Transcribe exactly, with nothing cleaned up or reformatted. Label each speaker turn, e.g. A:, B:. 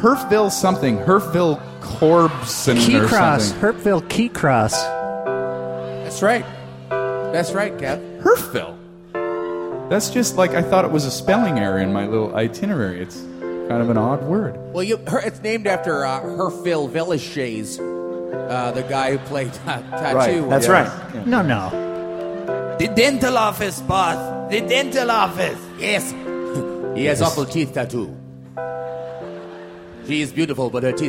A: Herfville something. Herfville Corbson or
B: Keycross.
A: something.
B: Herpville Keycross.
C: That's right. That's right, Kev.
A: Herfville. That's just like I thought it was a spelling error in my little itinerary. It's kind of an odd word.
C: Well, you, her, it's named after uh, Herfil Villeshays, uh, the guy who played uh, Tattoo.
A: Right,
D: That's
A: yeah.
D: right.
A: Yeah.
B: No, no.
E: The dental office, boss. The dental office.
C: Yes. He has awful teeth tattoo. She is beautiful, but her teeth